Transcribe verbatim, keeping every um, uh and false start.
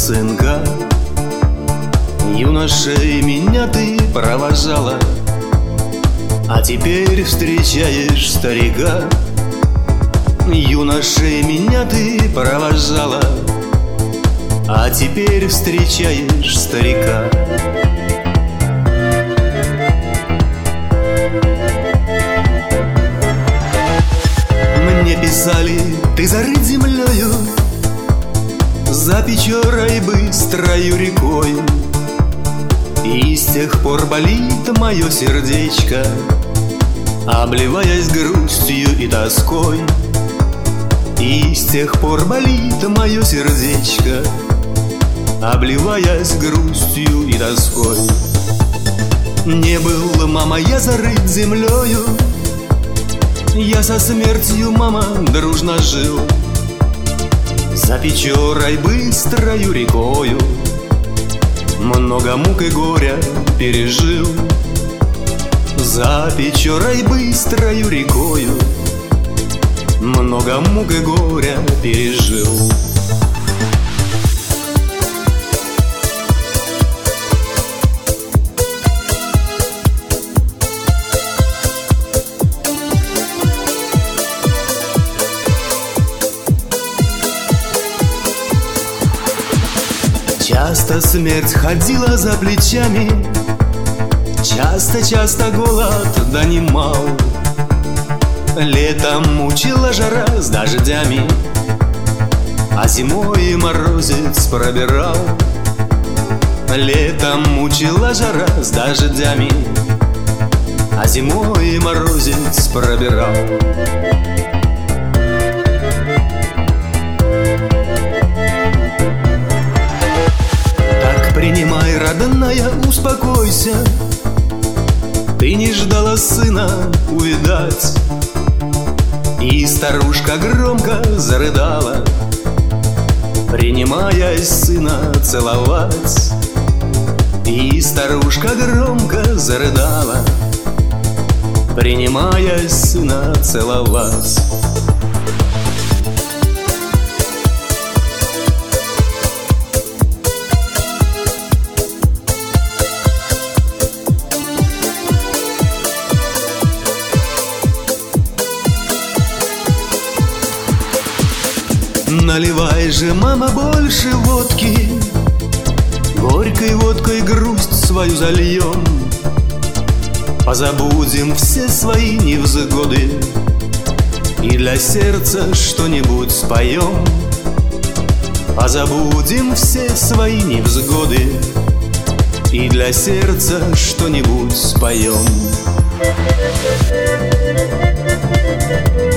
сынка. Юношей меня ты провожала, а теперь встречаешь старика. Юношей меня ты провожала, а теперь встречаешь старика. Мне писали, ты зарыт землею, за Печорой быстрою рекой. И с тех пор болит мое сердечко, обливаясь грустью и тоской. И с тех пор болит мое сердечко, обливаясь грустью и тоской. Не был, мама, я зарыт землею, я со смертью, мама, дружно жил. За Печорой быстрою рекою много мук и горя пережил. За Печорой быстрою рекою много мук и горя пережил. Часто смерть ходила за плечами, часто-часто голод донимал. Летом мучила жара с дождями, а зимой морозец пробирал. Летом мучила жара с дождями, а зимой морозец пробирал. Принимай, родная, успокойся, ты не ждала сына увидать. И старушка громко зарыдала, принимаясь сына целовать. И старушка громко зарыдала, принимаясь сына целовать. Наливай же, мама, больше водки, горькой водкой грусть свою зальем. Позабудем все свои невзгоды и для сердца что-нибудь споем. Позабудем все свои невзгоды и для сердца что-нибудь споем.